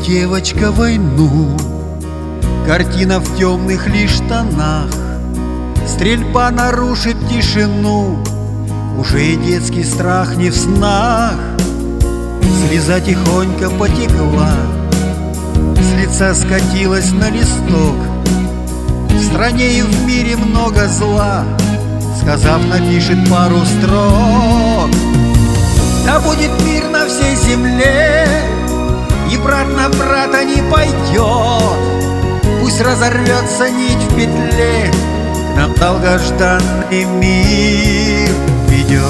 девочка войну, картина в темных лишь тонах. Стрельба нарушит тишину, уже и детский страх не в снах. Слеза тихонько потекла, с лица скатилась на листок. В стране и в мире много зла, сказав, напишет пару строк. Да будет мир на всей земле, и брат на брата не пойдет. Пусть разорвется нить в петле, к нам долгожданный мир придет.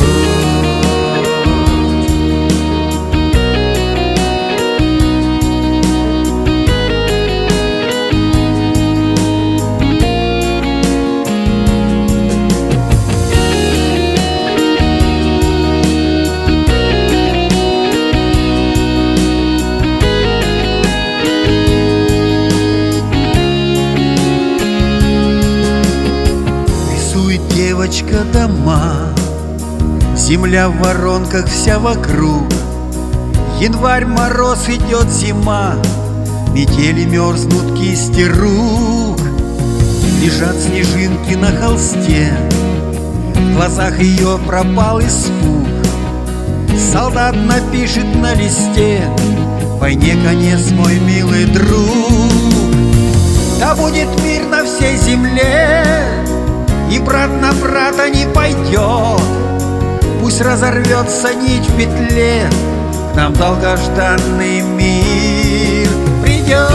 Девочка дома, земля в воронках вся вокруг. Январь, мороз, идет зима, метели мерзнут кисти рук. Лежат снежинки на холсте, в глазах ее пропал испуг. Солдат напишет на листе: войне конец, мой милый друг. Да будет мир на всей земле, и брат на брата не пойдет. Пусть разорвется нить в петле, к нам долгожданный мир придет.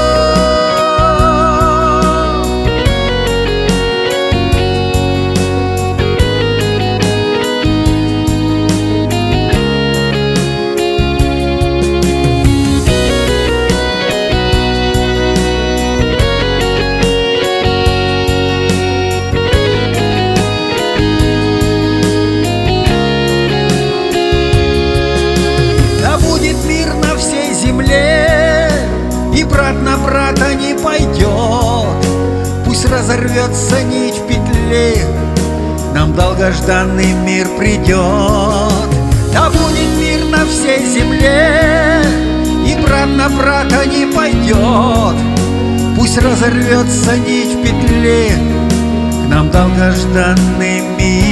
И брат на брата не пойдет. Пусть разорвется нить в петле, к нам долгожданный мир придет. Да будет мир на всей земле, и брат на брата не пойдет. Пусть разорвется нить в петле, к нам долгожданный мир